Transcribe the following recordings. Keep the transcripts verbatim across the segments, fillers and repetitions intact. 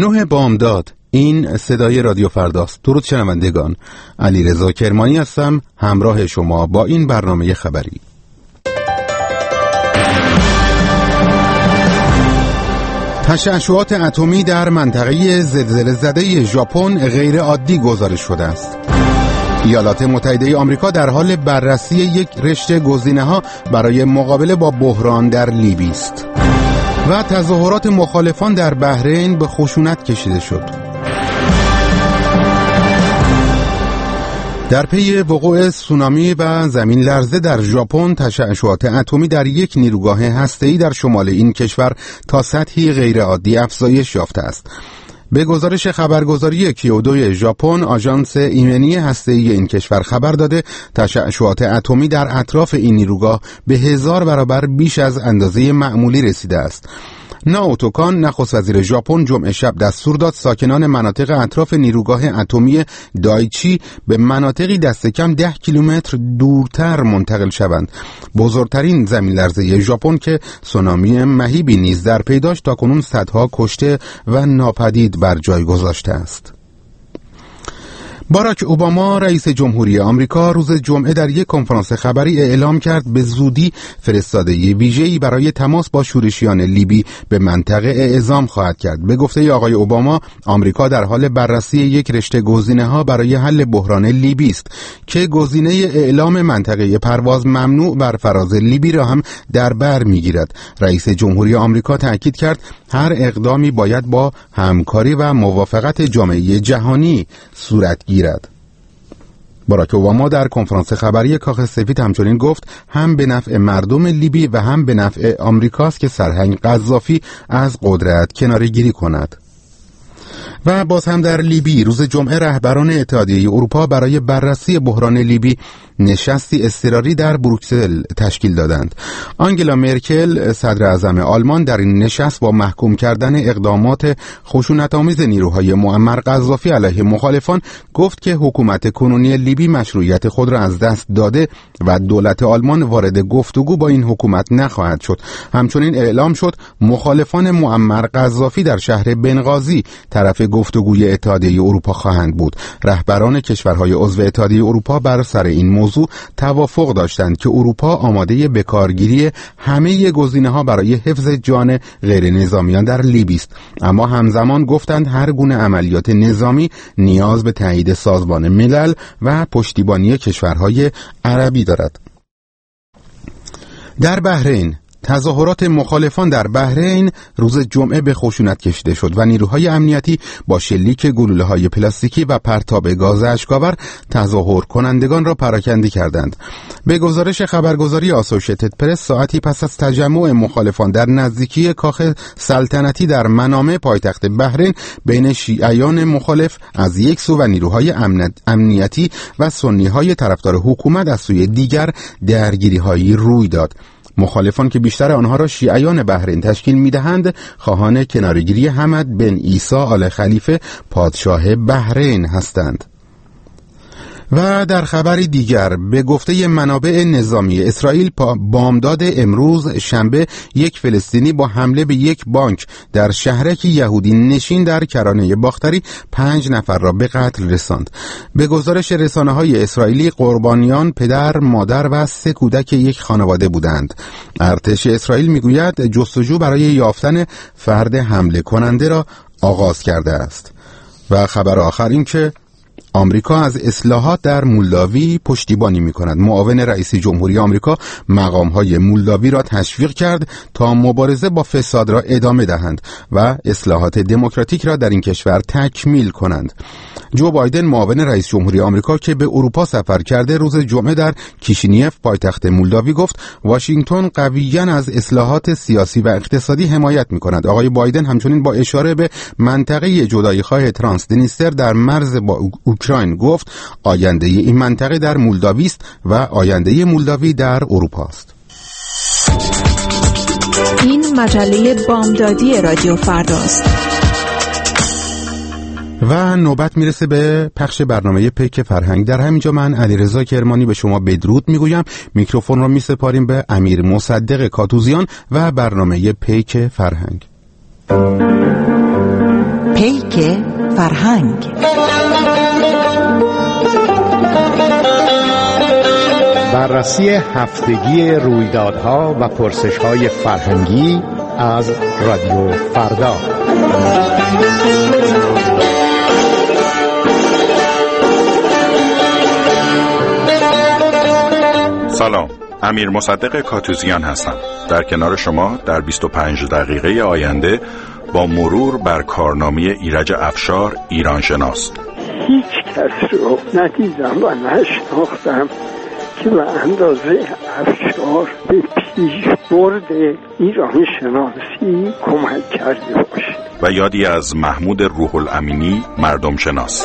نه بامداد، این صدای رادیو فرداست. درود شنوندگان، علیرضا کرمانی هستم همراه شما با این برنامه خبری. تشعشعات اتمی در منطقه زلزله زده ژاپن غیر عادی گزارش شده است. ایالات متحده آمریکا در حال بررسی یک رشته گزینه‌ها برای مقابله با بحران در لیبی است. و تظاهرات مخالفان در بحرین به خشونت کشیده شد. در پی وقوع سونامی و زمین لرزه در ژاپن، تشعشعات اتمی در یک نیروگاه هسته‌ای در شمال این کشور تا سطحی غیرعادی افزایش یافته است. به گزارش خبرگزاری کیودو ژاپن، آژانس ایمنی هسته‌ای این کشور خبر داده تشعشعات اتمی در اطراف این نیروگاه به هزار برابر بیش از اندازه معمولی رسیده است. ناوتو کان، نخست وزیر ژاپن، جمعه شب دستور داد ساکنان مناطق اطراف نیروگاه اتمی دایچی به مناطقی دست کم ده کیلومتر دورتر منتقل شوند. بزرگترین زمین لرزه ژاپن که سونامی مهیبی نیز در پی داشت، تاکنون صدها کشته و ناپدید بر جای گذاشته است. باراک اوباما رئیس جمهوری آمریکا روز جمعه در یک کنفرانس خبری اعلام کرد به زودی فرستادگی ویژه‌ای برای تماس با شورشیان لیبی به منطقه اعزام خواهد کرد. به گفته آقای اوباما، آمریکا در حال بررسی یک رشته گزینه‌ها برای حل بحران لیبی است که گزینه اعلام منطقه پرواز ممنوع بر فراز لیبی را هم در بر می‌گیرد. رئیس جمهوری آمریکا تاکید کرد هر اقدامی باید با همکاری و موافقت جامعه جهانی صورت گیرد. باراک اوباما در کنفرانس خبری کاخ سفید همچنین گفت هم به نفع مردم لیبی و هم به نفع آمریکاست که سرهنگ قذافی از قدرت کناره‌گیری کند. و باز هم در لیبی روز جمعه رهبران اتحادیه اروپا برای بررسی بحران لیبی نشستی اضطراری در بروکسل تشکیل دادند. آنگلا مرکل صدر اعظم آلمان در این نشست با محکوم کردن اقدامات خشونت‌آمیز نیروهای معمر قذافی علیه مخالفان گفت که حکومت کنونی لیبی مشروعیت خود را از دست داده و دولت آلمان وارد گفتگو با این حکومت نخواهد شد. همچنین اعلام شد مخالفان معمر قذافی در شهر بنغازی طرف گفتگوی اتحادیه اروپا خواهند بود. رهبران کشورهای عضو اتحادیه اروپا بر سر این موضوع توافق داشتند که اروپا آماده به کارگیری همه گزینه‌ها برای حفظ جان غیر نظامیان در لیبی است، اما همزمان گفتند هر گونه عملیات نظامی نیاز به تایید سازمان ملل و پشتیبانی کشورهای عربی دارد. در بحرین، تظاهرات مخالفان در بحرین روز جمعه به خشونت کشیده شد و نیروهای امنیتی با شلیک گلوله‌های پلاستیکی و پرتاب گاز اشک‌آور تظاهر کنندگان را پراکنده کردند. به گزارش خبرگزاری آسوشیتد پرس، ساعتی پس از تجمع مخالفان در نزدیکی کاخ سلطنتی در منامه پایتخت بحرین بین شیعیان مخالف از یک سو و نیروهای امنیتی و سنی‌های طرفدار حکومت از سوی دیگر درگیری‌هایی روی داد. مخالفان که بیشتر آنها را شیعیان بحرین تشکیل می‌دهند، خواهان کناره‌گیری حمد بن عیسی آل خلیفه پادشاه بحرین هستند. و در خبری دیگر، به گفته منابع نظامی اسرائیل، بامداد امروز شنبه یک فلسطینی با حمله به یک بانک در شهرک یهودی نشین در کرانه باختری پنج نفر را به قتل رساند. به گزارش رسانه‌های اسرائیلی، قربانیان پدر، مادر و سه کودک یک خانواده بودند. ارتش اسرائیل میگوید جستجو برای یافتن فرد حمله کننده را آغاز کرده است. و خبر آخر این که آمریکا از اصلاحات در مولداوی پشتیبانی می‌کند. معاون رئیس جمهوری آمریکا مقام‌های مولداوی را تشویق کرد تا مبارزه با فساد را ادامه دهند و اصلاحات دموکراتیک را در این کشور تکمیل کنند. جو بایدن، معاون رئیس جمهوری آمریکا که به اروپا سفر کرده، روز جمعه در کیشینیف پایتخت مولداوی گفت واشنگتن قویاً از اصلاحات سیاسی و اقتصادی حمایت می‌کند. آقای بایدن همچنین با اشاره به منطقه جدایی‌خواه ترانسدنیستر در مرز با اوکراین گفت آینده این منطقه در مولداوی است و آینده مولداوی در اروپا است. این مجله بامدادی رادیو فرداست. و نوبت میرسه به پخش برنامه پیک فرهنگ. در همینجا من علیرضا کرمانی به شما بدرود میگویم. میکروفون رو میسپاریم به امیر مصدق کاتوزیان و برنامه پیک فرهنگ. پیک فرهنگ. بررسی هفتگی رویدادها و پرسش‌های فرهنگی از رادیو فردا. سلام، امیر مصدق کاتوزیان هستم. در کنار شما در بیست و پنج دقیقه آینده با مرور بر کارنامه ایرج افشار ایرانشناس. هیچ کس رو ندیدم و نشناختم که به اندازه افشار به پیشبرد ایران شناسی کمک کرده باشه. و یادی از محمود روح الامینی مردم شناس.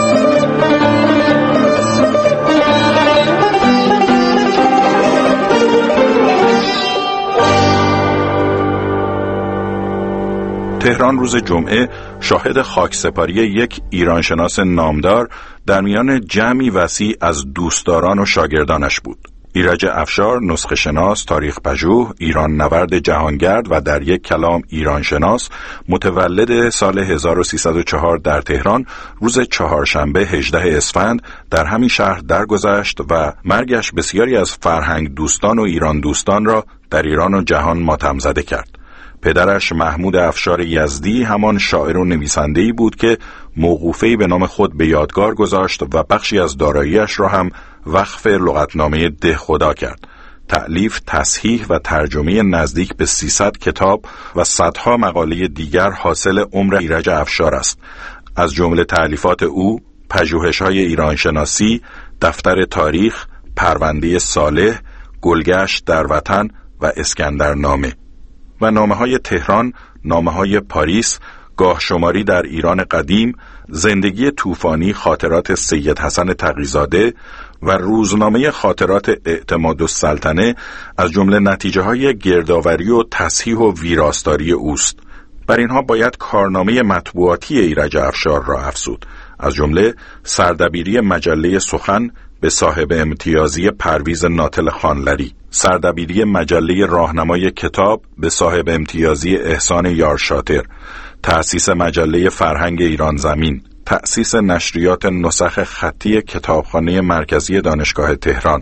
تهران روز جمعه شاهد خاکسپاری یک ایرانشناس نامدار در میان جمعی وسیع از دوستداران و شاگردانش بود. ایرج افشار، نسخه شناس، تاریخ پژوه، ایران نورد جهانگرد و در یک کلام ایرانشناس، متولد سال هزار و سیصد و چهار در تهران، روز چهارشنبه هجدهم اسفند در همین شهر درگذشت و مرگش بسیاری از فرهنگ دوستان و ایران دوستان را در ایران و جهان ماتم زده کرد. پدرش محمود افشار یزدی همان شاعر و نویسنده‌ای بود که موقوفه‌ای به نام خود به یادگار گذاشت و بخشی از دارایی‌اش را هم وقف لغتنامه دهخدا کرد. تألیف، تصحیح و ترجمه نزدیک به سیصد کتاب و صدها مقاله دیگر حاصل عمر ایرج افشار است. از جمله تألیفات او پژوهش‌های ایرانشناسی، دفتر تاریخ، پرونده صالح، گلگشت در وطن و اسکندرنامه و نامه‌های تهران، نامه‌های پاریس، گاه شماری در ایران قدیم، زندگی طوفانی، خاطرات سید حسن تقی‌زاده و روزنامه خاطرات اعتمادالسلطنه از جمله نتیجه‌های گردآوری و تصحیح و ویراستاری اوست. بر اینها باید کارنامه مطبوعاتی ایرج افشار را افزود، از جمله سردبیری مجله سخن به صاحب امتیازی پرویز ناتل خانلری، سردبیری مجله راهنمای کتاب به صاحب امتیازی احسان یارشاتر، تأسیس مجله فرهنگ ایران زمین، تأسیس نشریات نسخ خطی کتابخانه مرکزی دانشگاه تهران،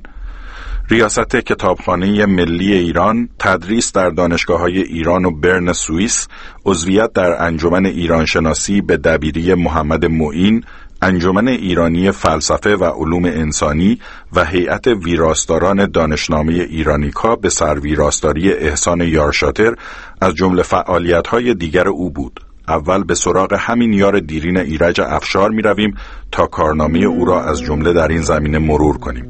ریاست کتابخانه ملی ایران، تدریس در دانشگاه‌های ایران و برن سوئیس، عضویت در انجمن ایرانشناسی به دبیری محمد معین، انجمن ایرانی فلسفه و علوم انسانی و هیئت ویراستاران دانشنامه ایرانیکا به سرویراستاری احسان یارشاتر از جمله فعالیت‌های دیگر او بود. اول به سراغ همین یار دیرین ایرج افشار می رویم تا کارنامه او را از جمله در این زمینه مرور کنیم.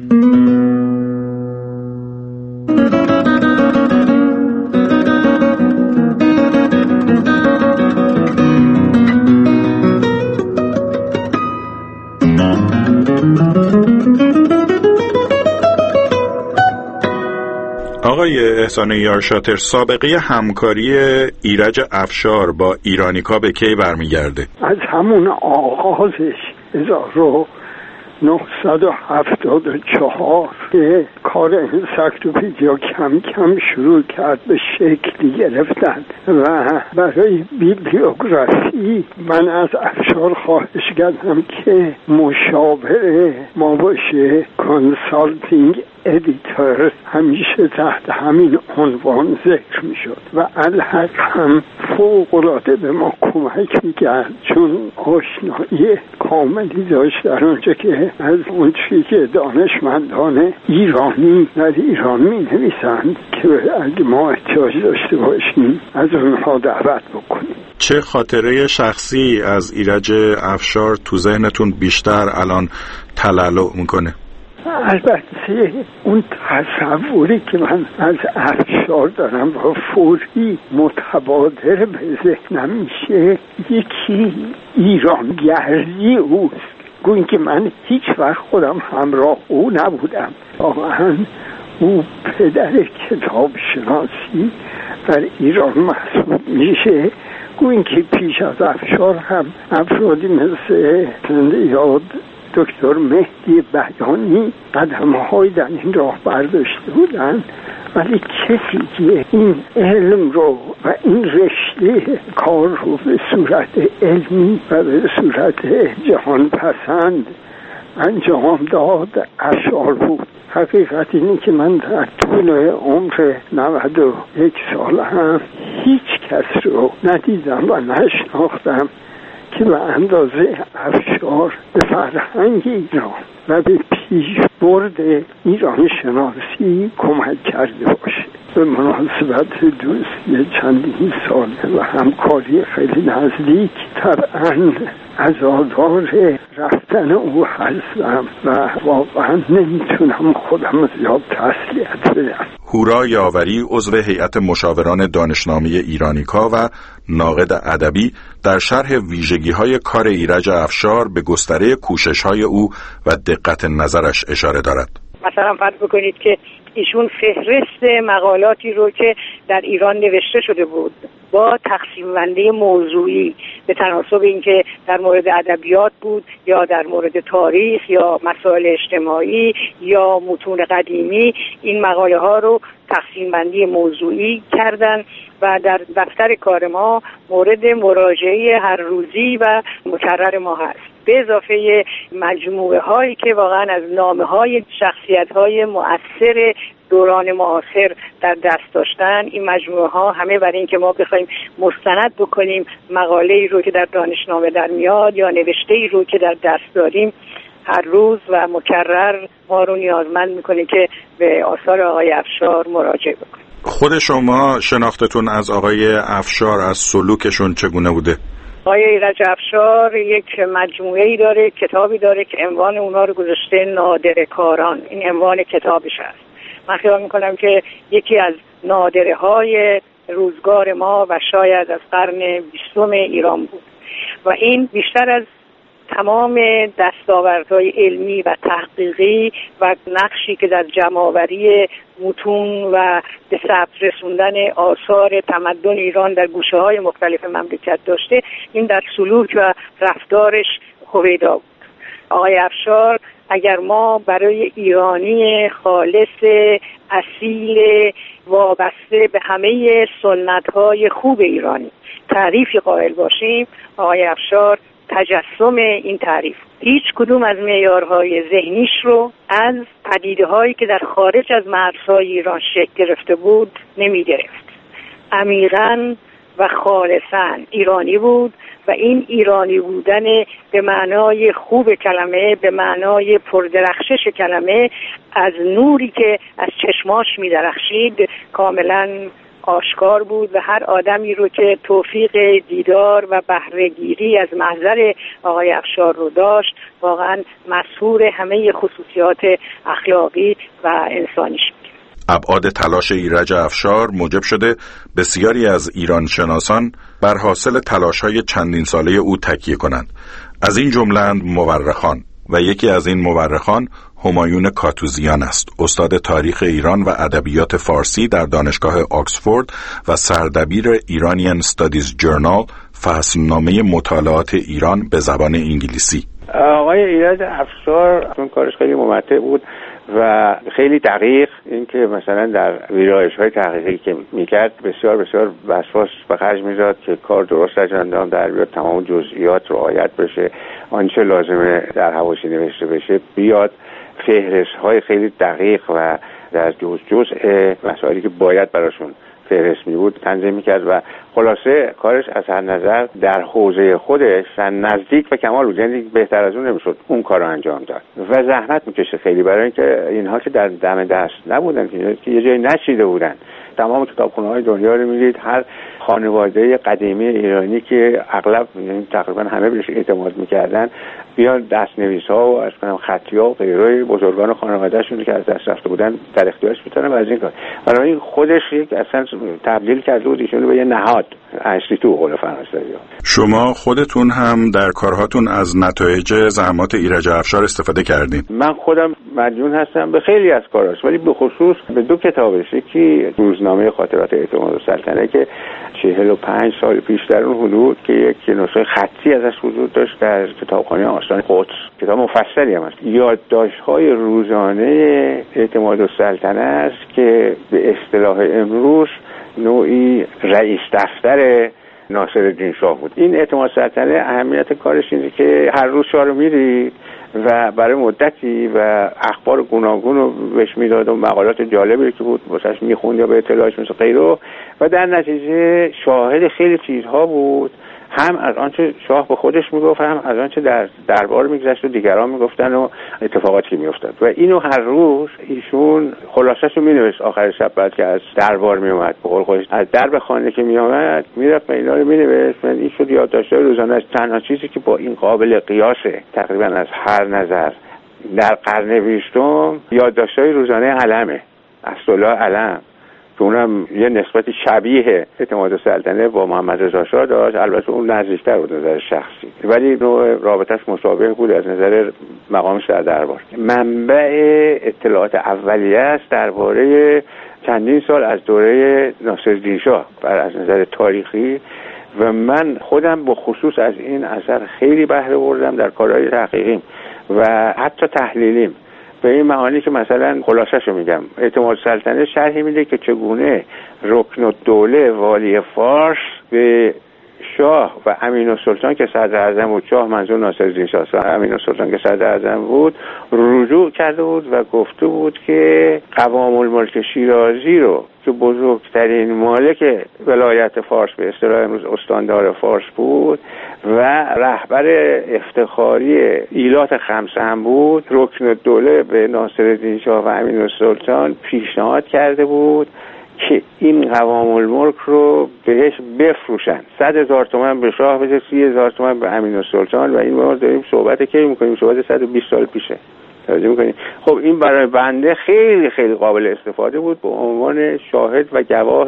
آقای احسان یارشاتر، سابقه همکاری ایرج افشار با ایرانیکا به کی برمیگرده؟ از همون آغازش هزار و نهصد و هفتاد و چهار که کار انسایکلوپدیا کم کم شروع کرد به شکلی گرفتن و برای بیبلیوگرافی من از افشار خواهش کردم که مشاور ما باشه، کانسالتینگ ادیتور، همیشه تحت همین عنوان ذکر می شد و الحق هم فوق‌العاده به ما کمک می کرد، چون آشنایی کاملی داشت در اونجا که از اون چیزی که دانشمندان ایرانی در ایران می نویسند که اگه ما احتیاج داشته باشیم از اونها دعوت بکنیم. چه خاطره شخصی از ایرج افشار تو ذهنتون بیشتر الان تلالو میکنه؟ البته اون تصوری که من از افشار دارم و فوری متبادر به ذهنم میشه یکی ایرانگردی اوست. گویی که من هیچ وقت خودم همراه او نبودم، واقعا او پدر کتاب شناسی در ایران محسوب میشه. گویی که پیش از افشار هم افرادی مثل یاد دکتر مهدی بیانی قدم‌های در این راه برداشته بودند ولی کسی که این علم رو و این رشته کار رو به صورت علمی و به صورت جهان پسند انجام داد افشار بود. حقیقت اینه که من در طول عمر نود و یک سال هم هیچ کس رو ندیدم و نشناختم که به اندازه افشار به فرهنگ ایران و به پیشبرد ایران شناسی کمک کرده باشه. به مناسبت دوستی چندین ساله و همکاری خیلی نزدیک طبعاً عزادار رفتن او هستم و واقعا نمیتونم خودم زیاد تسلیت بدم. هورا یاوری عضو هیئت مشاوران دانشنامه ایرانیکا و ناقد ادبی در شرح ویژگی‌های کار ایرج افشار به گستره کوشش‌های او و دقت نظرش اشاره دارد. مثلا فرض بکنید که ایشون فهرست مقالاتی رو که در ایران نوشته شده بود با تقسیم بندی موضوعی به تناسب اینکه در مورد ادبیات بود یا در مورد تاریخ یا مسائل اجتماعی یا متون قدیمی، این مقاله ها رو تقسیم بندی موضوعی کردن و در دفتر کار ما مورد مراجعه هر روزی و مکرر ما هست، به اضافه مجموعه هایی که واقعا از نامه های شخصیت های مؤثر دوران معاصر در دست داشتن. این مجموعه ها همه برای این که ما بخوایم مستند بکنیم مقاله ای رو که در دانشنامه در میاد یا نوشته ای رو که در دست داریم، هر روز و مکرر ما رو نیازمند میکنه که به آثار آقای افشار مراجعه بکنیم. خود شما شناختتون از آقای افشار، از سلوکشون چگونه بوده؟ آقای ایرج افشار یک مجموعه‌ای داره، کتابی داره که عنوان اونها رو گذاشته نادره کاران. این عنوان کتابش هست. من خیال میکنم که یکی از نادره های روزگار ما و شاید از قرن بیستم ایران بود و این بیشتر از تمام دستاوردهای علمی و تحقیقی و نقشی که در جمع‌آوری متون و به ثبت رسوندن آثار تمدن ایران در گوشه‌های مختلف مملکت داشته، این در سلوک و رفتارش هویدا بود. آقای افشار اگر ما برای ایرانی خالص اصیل وابسته به همه سنت‌های خوب ایرانی تعریفی قائل باشیم، آقای افشار تجسم این تعریف. هیچ کدوم از معیارهای ذهنیش رو از پدیده‌هایی که در خارج از مرزهای ایران شکل گرفته بود نمی گرفت. عمیقاً و خالصاً ایرانی بود و این ایرانی بودن به معنای خوب کلمه، به معنای پردرخشش کلمه، از نوری که از چشماش می درخشید کاملاً آشکار بود و هر آدمی رو که توفیق دیدار و بهره‌گیری از محضر آقای افشار رو داشت واقعا مسحور همه خصوصیات اخلاقی و انسانیش بود. ابعاد تلاش ایرج افشار موجب شده بسیاری از ایران شناسان بر حاصل تلاش‌های چندین ساله او تکیه کنند. از این جمله‌اند مورخان و یکی از این مورخان همایون کاتوزیان است، استاد تاریخ ایران و ادبیات فارسی در دانشگاه آکسفورد و سردبیر ایرانیان استادیز جورنال، فصلنامه مطالعات ایران به زبان انگلیسی. آقای ایرج افشار اون کارش خیلی ممتع بود و خیلی دقیق، اینکه مثلا در ویرایش‌های تحقیقی که میکرد بسیار بسیار وسواس به خرج میداد که کار درست انجام در بیاد، تمام جزئیات رعایت بشه، آنچه لازمه در حواشی نوشته بشه بیاد، فهرست‌های خیلی دقیق و در جز جزء مسائلی که باید براشون فهرست می بود تنظیم میکرد و خلاصه کارش از هر نظر در حوزه خودش نزدیک به کمال بود، یعنی بهتر از اون نمیشد اون کار رو انجام داد و زحمت میکشه خیلی، برای اینکه اینها که در دم دست نبودن که یه جایی نچیده بودن. تمام کتابخونه‌های دنیا رو می‌دید، هر خانواده قدیمی ایرانی که اغلب یعنی تقریبا همه بهش اعتماد می‌کردن بیان دست‌نویس‌ها و اصلا خطی‌ها و غیره بزرگان خانواده‌شون که از دست رفته بودن در اختیارش بتونن و از این کار. برای این خودش یک اصلا تبدیل کرده بود ایشون به یه نهاد اصلی تو قول فرانسوی. شما خودتون هم در کارهاتون از نتایج زحمات ایرج افشار استفاده کردین؟ من خودم مدیون هستم به خیلی از کاراش، ولی به خصوص به دو کتابش، یکی روز نامه خاطرات اعتمادالسلطنه که چهل و پنج سال پیش در اون حدود که یک نسخه خطی ازش وجود داشت در کتابخانه آستان قدس، کتاب مفصلی هم است. یادداشت‌های روزانه اعتمادالسلطنه است که به اصطلاح امروز نوعی رئیس دفتر ناصرالدین شاه بود. این اعتمادالسلطنه اهمیت کارش اینه که هر روز شاه رو میری و برای مدتی و اخبار گوناگون رو بهش میداد و مقالات جالبی که بود واسش میخوند یا به اطلاعش مثل غیره و در نتیجه شاهد خیلی چیزها بود، هم از آنچه شاه به خودش میگفت هم از آنچه در دربار میگذشت و دیگران میگفتن و اتفاقاتی که میافتاد و اینو هر روز ایشون خلاصه‌شو مینوشت آخر شب بعد که از دربار میومد. به قول خودش از درب خانه که میومد میرفت و اینا رو مینوشت. این شد یادداشت‌های روزانه. تنها چیزی که با این قابل قیاسه تقریبا از هر نظر در قرن بیستم یادداشت‌های روزانه علمه، اسدالله علم، که اونم یه نسبت شبیه اعتمادالسلطنه با محمد رضا شاه داشت. البته اون نزدیکتر بود نظر شخصی ولی نوع رابطش مشابه بود از نظر مقامش در دربار. منبع اطلاعات اولیه است درباره چندین سال از دوره ناصرالدین شاه بر از نظر تاریخی و من خودم به خصوص از این اثر خیلی بهره بردم در کارهای تحقیقیم و حتی تحلیلیم. به این معانی که مثلا خلاصه‌شو میگم، اعتمادالسلطنه شرحی میده که چگونه رکن الدوله والی فارس به شاه و امین‌السلطان که صدر اعظم بود، شاه منظور ناصرالدین شاه، امین‌السلطان که صدر اعظم بود، رجوع کرده بود و گفته بود که قوام الملک شیرازی رو که بزرگترین مالک ولایت فارس به اصطلاح امروز استاندار فارس بود و رهبر افتخاری ایلات خمسه هم بود، رکن الدوله به ناصرالدین شاه و امین‌السلطان پیشنهاد کرده بود که این قوام الملک رو بهش بفروشن. صد هزار تومان به شاه بده، سی هزار تومان به امین‌السلطان و این ما داریم صحبت کی میکنیم؟ صحبت صد و بیست سال پیشه. توجه میکنیم؟ خب این برای بنده خیلی خیلی قابل استفاده بود به عنوان شاهد و گواه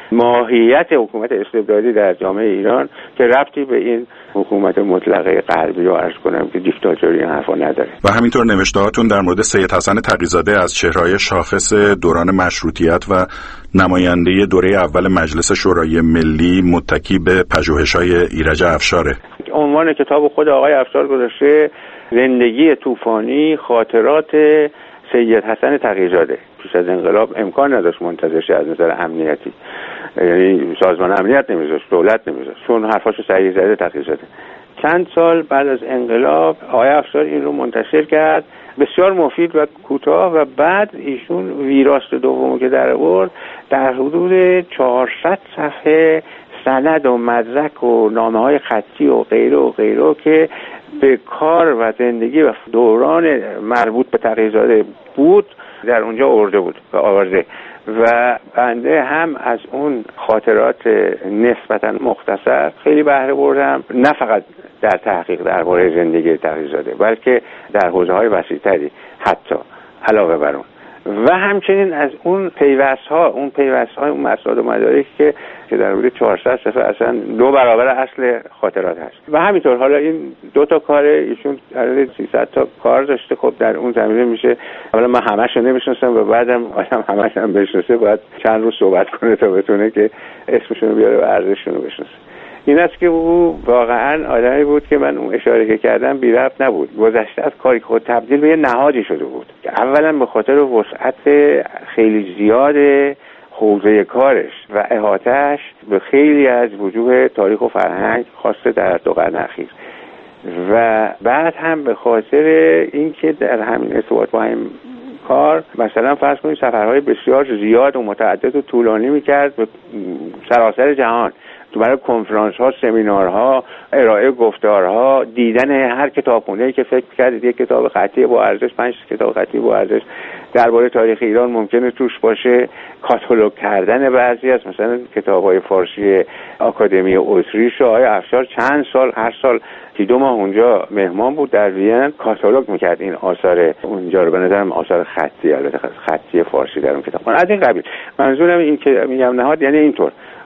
ماهیت حکومت استبدادی در جامعه ایران که ربطی به این حکومت مطلقه غربی رو عرض کنم که دیکتاتوری این حرفا نداره. و همینطور نوشته‌هاتون در مورد سید حسن تقی‌زاده از چهره‌های شاخص دوران مشروطیت و نماینده دوره اول مجلس شورای ملی متکی به پژوهش‌های ایرج افشاره. عنوان کتاب خود آقای افشار گذاشته زندگی طوفانی، خاطرات سید حسن تقی‌زاده. پیش از انقلاب امکان نداشت منتظر شه از نظر امنیتی، یعنی سازمان امنیت نمیذاشت، دولت نمیذاشت، چون حرفاشو صحیح زده تقی‌زاده. چند سال بعد از انقلاب آقای افشار این رو منتشر کرد، بسیار مفید و کوتاه، و بعد ایشون ویراست دومو که در آورد در حدود چهارصد صفحه سند و مدرک و نامه‌های خطی و غیره و غیره که به کار و زندگی و دوران مربوط به تقی‌زاده بود در اونجا آورده بود و آورده و بنده هم از اون خاطرات نسبتاً مختصر خیلی بهره بردم، نه فقط در تحقیق درباره زندگی تقی‌زاده بلکه در حوزه‌های وسیع‌تری حتی علاوه بر اون، و همچنین از اون پیوست‌ها اون پیوست‌های اون مسائل و مدارک که که در حدود چهارصد صفحه اصلا دو برابر اصل خاطرات هست. و همینطور حالا این دو تا کار ایشون حدود سیصد تا کار داشته. خب در اون زمینه میشه حالا من همه‌شو نمیشناسم و بعدم آدم همه‌ش هم بشناسه باید چند روز صحبت کنه تا بتونه که اسمشون رو بیاره و ارزششون رو بشناسه. این است که او واقعا آدمی بود که من اون اشاره که کردم بی ربط نبود، گذشته از کاری خود تبدیل به یه نهادی شده بود که اولا به خاطر وسعت خیلی زیاد حوزه کارش و احاطه‌اش به خیلی از وجوه تاریخ و فرهنگ خاصه در دو قرن اخیر، و بعد هم به خاطر اینکه در همین ارتباط با این کار مثلا فرض کنید سفرهای بسیار زیاد و متعدد و طولانی میکرد به سراسر جهان، تو برای کنفرانس ها، سمینارها، ارائه گفتارها، دیدن هر کتابخونه‌ای که فکر کردید یک کتاب خطی با ارزش، پنج کتاب خطی با ارزش درباره تاریخ ایران ممکنه توش باشه، کاتالوگ کردن بعضی از مثلا کتاب‌های فارسی آکادمی اتریش و آقای افشار چند سال هر سال که دو ماه اونجا مهمان بود در وین، کاتالوگ میکرد این آثار اونجا رو. به نظرم آثار خطی، البته خطی فارسی در اون کتاب از این قبیل. منظورم این که میگم نهاد یعنی اینطور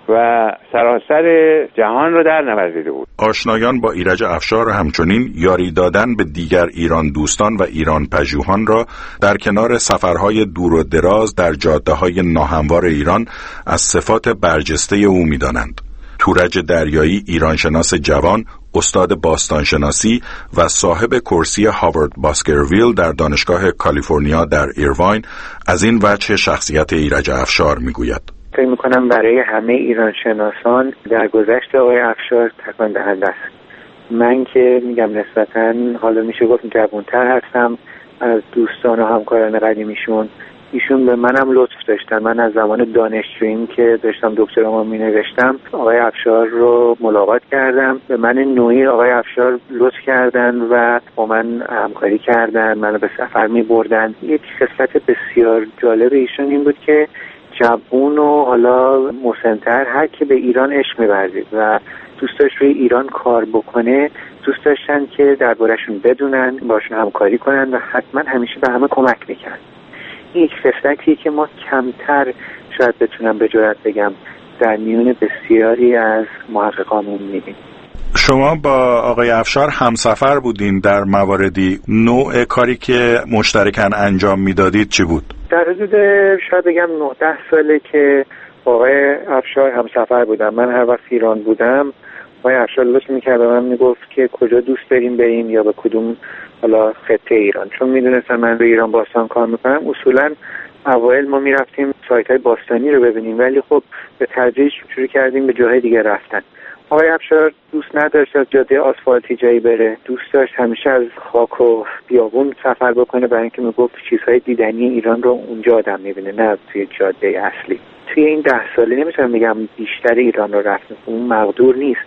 و سراسر جهان رو در نوردیده بود. آشنایان با ایرج افشار همچنین یاری دادن به دیگر ایران دوستان و ایران پژوهان را در کنار سفرهای دور و دراز در جاده‌های ناهموار ایران از صفات برجسته او می‌دانند. تورج دریایی، ایرانشناس جوان، استاد باستانشناسی و صاحب کرسی هاوارد باسکرویل در دانشگاه کالیفرنیا در ایرواین از این وجه شخصیت ایرج افشار می‌گوید. فکر می‌کنم برای همه ایرانشناسان در گذشت آقای افشار تکان دهنده است. من که میگم نسبتاً حالا میشه گفت جوان‌تر هستم از دوستان و همکاران قدیمیشون، ایشون به منم لطف داشتن. من از زمان دانشجوییم که داشتم دکترامو مینوشتم آقای افشار رو ملاقات کردم. به من نوعی آقای افشار لطف کردن و با من همکاری کردن، منو به سفر می‌بردن. یک خصلت بسیار جالب ایشون این بود که جوون و حالا مسن‌تر هر کی به ایران عشق می‌ورزید و دوست داشت روی ایران کار بکنه، دوست داشتن که درباره‌شون بدونن، باشون همکاری کنن و حتما همیشه به همه کمک می‌کردن. یک خصلتیه که ما کمتر شاید بتونم به جرئت بگم در میون بسیاری از محققامون می‌بینیم. شما با آقای افشار همسفر بودین در مواردی، نوع کاری که مشترکاً انجام میدادید چی بود؟ در حدود شاید بگم نه ده ساله که آقای افشار همسفر بودم. من هر وقت ایران بودم آقای افشار لطف می‌کرد به من میگفت که کجا دوست داریم بریم یا به کدوم حالا خطه ایران، چون میدونستم من به ایران باستان کار میکنم. اصولا اوایل ما میرفتیم سایت‌های باستانی رو ببینیم، ولی خب به تدریج شروع کردیم به جاهای دیگه رفتن. آقای افشار دوست نداشت از جاده آسفالتی جایی بره، دوست داشت همیشه از خاک و بیابون سفر بکنه، برای اینکه میگفت چیزهای دیدنی ایران رو اونجا آدم میبینه، نه توی جاده اصلی. توی این ده ساله نمیتونم بگم بیشتر ایران رو رفتیم، اون مقدور نیست،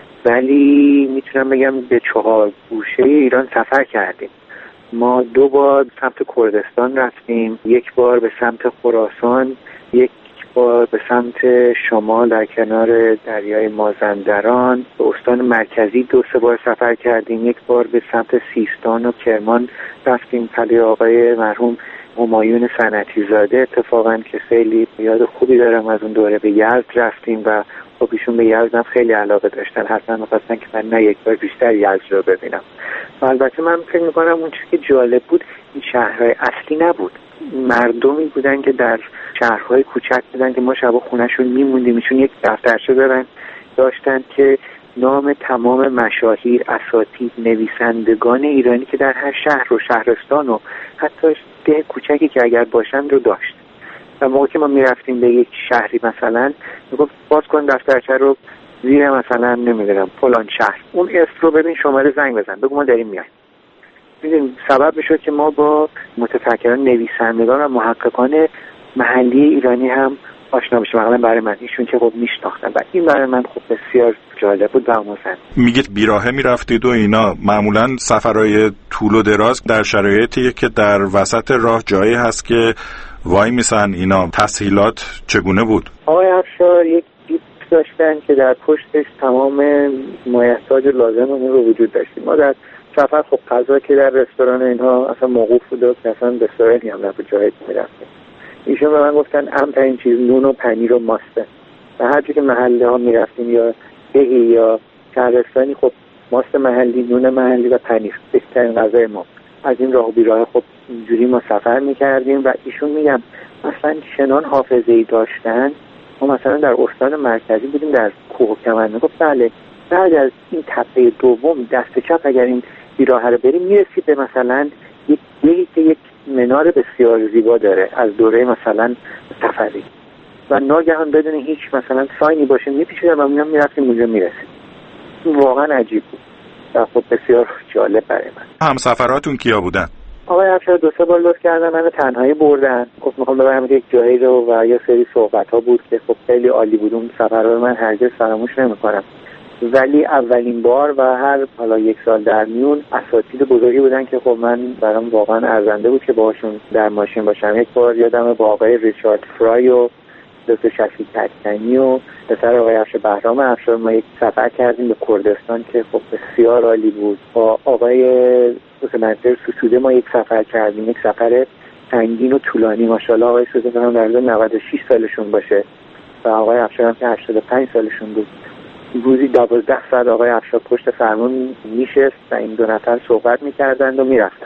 ولی میتونم بگم به چهار گوشه ایران سفر کردیم. ما دو بار سمت کردستان رفتیم، یک بار به سمت خراسان، یک بار به سمت شمال در کنار دریای مازندران. به استان مرکزی دو سه بار سفر کردیم، یک بار به سمت سیستان و کرمان رفتیم، پلی آقای مرحوم همایون صنعتی زاده اتفاقا که خیلی یاد خوبی دارم از اون دوره. به یزد رفتیم و خب ایشون به یزد هم خیلی علاقه داشتن، حتما می‌خواستن که من نه یک بار بیشتر یزد رو ببینم. و البته من فکر می‌کنم اون چیزی که جالب بود این شهرهای اصلی نبود، مردمی بودن که در شهرهای کوچک بودن که ما شبا خونه‌شون میموندیم. ایشون یک دفترچه دارن داشتن که نام تمام مشاهیر، اساتید، نویسندگان ایرانی که در هر شهر و شهرستان و حتی ده کوچکی که اگر باشن رو داشت. و موقعی که ما میرفتیم به یک شهری مثلا میگفت باز کن دفترچه رو زیر مثلا نمیدونم فلان شهر، اون اسم رو ببین، شماره زنگ بزن، بگو ما داریم میایم. میدونیم سبب میشد که ما با متفکران، نویسندگان و محققان محلی ایرانی هم آشنا بشیم. مثلا برای من ایشون که خب میشناختن و این برای من خب بسیار جالب بود و آموزنده. میگید بیراهه میرفتید و اینا، معمولا سفرهای طول و دراز در شرایطی که در وسط راه جایی هست که وای میسن اینا، تسهیلات چگونه بود؟ آقای افشار یک جیپ داشتن که در پشتش تمام مایحتاج لازم اون رو وجود داشتیم. ما در سفر خب غذا که در رستوران اینها اصلا موقوف بود و اصلا رستورانی هم نبود جایی میرفتیم. ایشون به من گفتن اهم‌ترین چیز نون و پنیر و ماسته و هر جایی که محله ها میرفتیم یا دهی یا شهرستانی خب ماست محلی، نون محلی و پنیر بهترین غذای ما. از این راه و بیراه خب اینجوری ما سفر میکردیم و ایشون میگم مثلا چنان حافظه‌ای داشتن. ما مثلا در استان مرکزی بودیم در کوه و کمند، میگفت بله بعد از این تپه دوم دست چپ اگر این بیراه رو بریم میرسید به مثلا یک یک یک منار بسیار زیبا داره از دوره مثلا صفوی و ناگهان بدون هیچ مثلا ساینی باشه میپیچیدن و میام میرفتیم اونجا میرسید. واقعا عجیب بود و خب بسیار جالب برای من. همسفراتون کیا بودن؟ آقای افشار دو سه بار لطف کردن منو تنهایی بردن، گفت میخوام ببرم یک جایی رو و یه سری صحبت‌ها بود که خب خیلی عالی بود. اون سفر رو من هرگز فراموش نمی‌کنم. ولی اولین بار و هر حالا یک سال در میون اساتید بزرگی بودن که خب من برام واقعا ارزنده بود که باهاشون در ماشین باشم. یک بار یادم با آقای ریچارد فرای و دکتر شفیق تکتنی و پسر آقای افشار بهرام افشار ما یک سفر کردیم به کردستان که خب بسیار عالی بود. با آقای دکتر سوسوده ما یک سفر کردیم، یک سفر سنگین و طولانی. ماشاءالله آقای سوسوده هم در نود و شش سالشون باشه و آقای افشار هم که هشتاد و پنج سالشون بود، روزی دوازده ساعت آقای افشار پشت فرمون میشست و این دو نفر صحبت میکردند و میرفتن.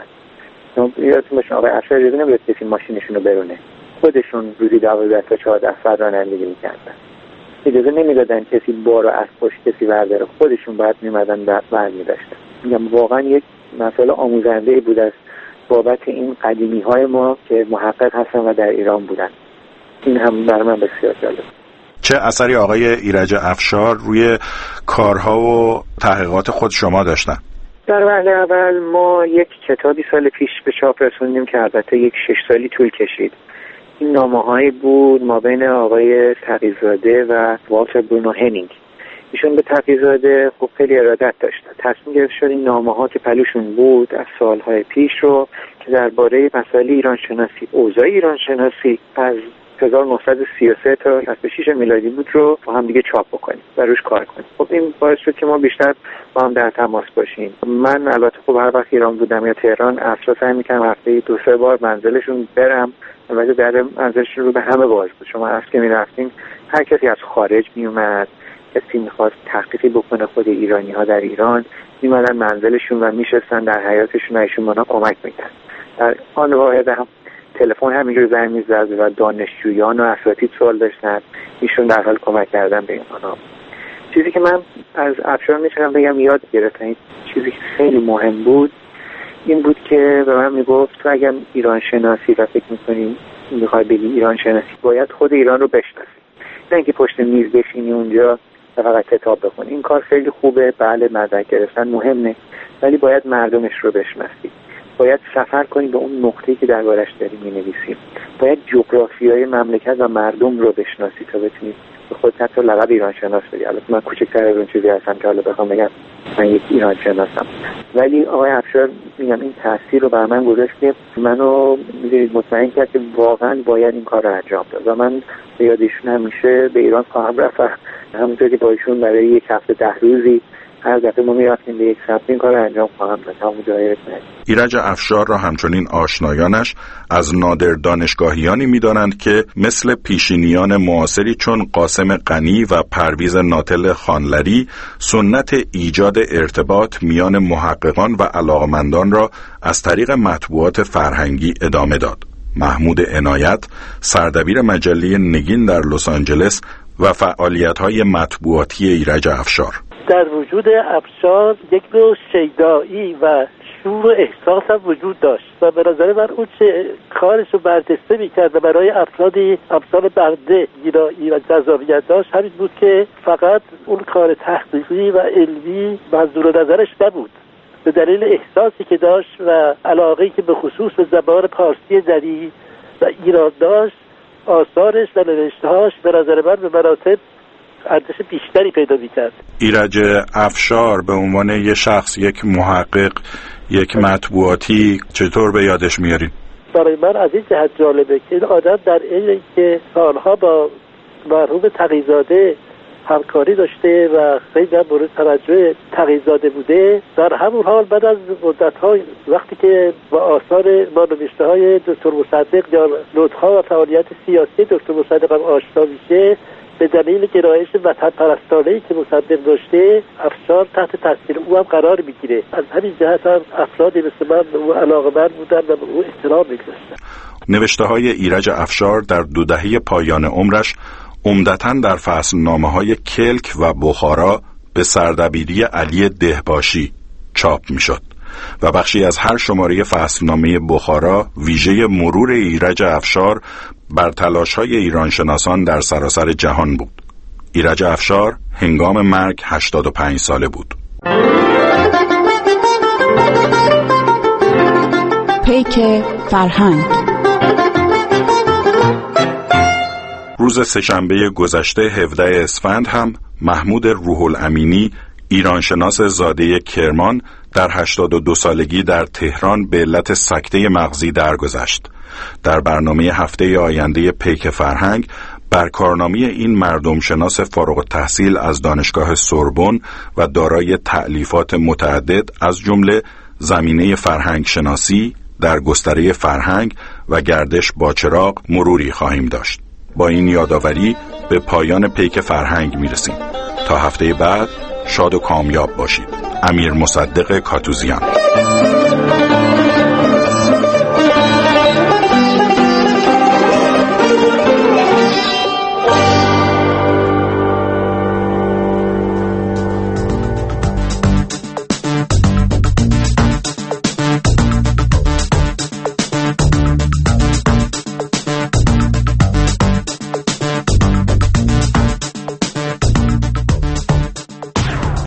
یادتون باشه آقای افشار اجازه نمیداد کسی ماشینشون رو برونه، خودشون روزی دوازده تا چهارده ساعت رانندگی میکردن، اجازه نمیدادن کسی بارو از پشت کسی برداره، خودشون باید میمدن بر میداشتن. میگم واقعا یک مسئله آموزنده بود از بابت این قدیمی های ما که محقق هستن و در ایران بودن. این هم برای من بسیار جالب. چه اثری آقای ایرج افشار روی کارها و تحقیقات خود شما داشتن؟ در وهله اول ما یک کتابی سال پیش به چاپ رسوندیم که البته یک شش سالی طول کشید. این نامه‌هایی بود ما بین آقای تقی‌زاده و والتر برونو هنینگ. ایشون به تقی‌زاده خب خیلی ارادت داشت. تصمیم گرفت شد این نامه‌ها که پلوشون بود از سالهای پیش رو که درباره مسائل ایران شناسی، اوضاع ایران شناسی از هزار و نهصد و سی و سه تا شصت و شش میلادی بود رو با هم دیگه چاپ بکنیم و روش کار کنیم. خب این باعث شد که ما بیشتر با هم در تماس باشیم. من البته خب هر وقت ایران بودم یا تهران اصلا سعی می‌کردم هفته دو سه بار منزلشون برم، البته در منزلشون رو به همه باز بود. شما اصلا که می‌رفتیم هر کسی از خارج میومد، کسی می‌خواست تحقیقی بکنه خود ایرانی‌ها در ایران، می‌مدن منزلشون و میشستن در حیاطشون و ایشون ما کمک می‌کردن. در آن واحد هم تلفن همینجور زنگ می‌زد و دانشجویان و اساتید سوال داشتن، ایشون در حال کمک کردن به اینها. چیزی که من از افشار می‌تونم بگم یاد گرفتم، چیزی که خیلی مهم بود این بود که به من میگفت تو اگر ایران شناسی و فکر می‌کنی می‌خوای بگی ایران شناسی باید خود ایران رو بشناسی، نه اینکه پشت میز بشینی اونجا و فقط کتاب بخونی. این کار خیلی خوبه، بله مدرک گرفتن مهمه، ولی باید مردمش رو بشناسی، باید سفر کنی به اون نقطه‌ای که دربارش داریم می‌نویسیم، باید جغرافیای مملکت و مردم رو بشناسی تا بتونی به خودت حتی لقب ایران شناس بدی. البته من کوچکتر از اون چیزی هستم که حالا بخوام بگم من یک ایران شناسم، ولی آقای افشار میگم این تاثیر رو بر من گذاشت که منو می‌دونید مطمئن کرد که واقعا باید این کار رو انجام داد و من به یادشون همیشه به ایران خواهم رفت. همونطور که با ایشون برای یک هفته ده روزی هر دفعه ما می‌رفتیم به یک سمت این کار رو انجام خواهم داد. همون جای ایرج افشار را همچنین آشنایانش از نادر دانشگاهیانی می‌دانند که مثل پیشینیان معاصری چون قاسم غنی و پرویز ناتل خانلری سنت ایجاد ارتباط میان محققان و علاقمندان را از طریق مطبوعات فرهنگی ادامه داد. محمود عنایت، سردبیر مجله نگین در لس آنجلس و فعالیت‌های مطبوعاتی ایرج افشار. در وجود افشار یک نوع شیدایی و شور و احساس هم وجود داشت و به نظر من اون چه کارش رو برجسته می‌کرد برای افرادی امثال بنده گیرایی و جذابیت داشت همین بود که فقط اون کار تحقیقی و علمی منظور نظرش نبود، به دلیل احساسی که داشت و علاقه‌ای که به خصوص به زبان پارسی دری و ایران داشت، آثارش و نوشته‌هاش به نظر من به مراتب ارزش بیشتری پیدا می‌کرد. ایرج افشار به عنوان یک شخص، یک محقق، یک مطبوعاتی چطور به یادش میارین؟ برای من از این جهت جالبه که این آدم در این که سالها با مرحوم تقی‌زاده همکاری داشته و خیلی مورد توجه تقی‌زاده بوده، در همون حال بعد از مدت‌های وقتی که با آثار با نوشته‌های دکتر مصدق یا نوت‌ها و فعالیت سیاسی دکتر مصدق هم آشنا میشه، به دلیل گرایش وطن پرستانه‌ای که مصدق داشته افشار تحت تاثیر او هم قرار میگیره. از همین جهت هم افرادی مثل من به او علاقه‌مند بودن و به او احترام می‌گذاشتن. نوشته‌های ایرج افشار در دو دهه پایان عمرش عمدتاً در فصلنامه‌های کلک و بخارا به سردبیری علی دهباشی چاپ می‌شد و بخشی از هر شماره فصلنامه بخارا ویژه مرور ایرج افشار بر تلاش‌های ایرانشناسان در سراسر جهان بود. ایرج افشار هنگام مرگ هشتاد و پنج ساله بود. پیک فرهنگ. روز سه‌شنبه گذشته هفدهم اسفند هم محمود روح الامینی، ایرانشناس زاده کرمان، در هشتاد و دو سالگی در تهران به علت سکته مغزی درگذشت. در برنامه هفته آینده پیک فرهنگ بر کارنامه این مردم شناس فارغ التحصیل از دانشگاه سوربن و دارای تألیفات متعدد از جمله زمینه فرهنگ شناسی در گستره فرهنگ و گردش با چراغ مروری خواهیم داشت. با این یادآوری به پایان پیک فرهنگ میرسیم. تا هفته بعد شاد و کامیاب باشید. امیر مصدق کاتوزیان.